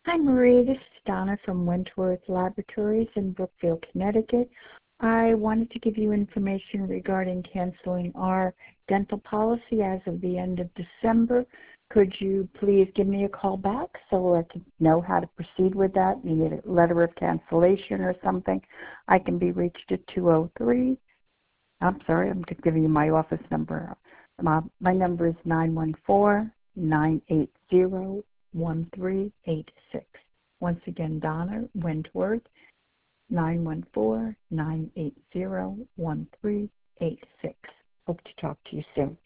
Hi, Marie. This is Donna from Wentworth Laboratories in Brookfield, Connecticut. I wanted to give you information regarding canceling our dental policy as of the end of December. Could you please give me a call back so I can know how to proceed with that? You need a letter of cancellation or something. I can be reached at 203. I'm sorry, I'm just giving you my office number. My number is 914-980-1386. Once again, Donna Wentworth, 914-980-1386. Hope to talk to you soon.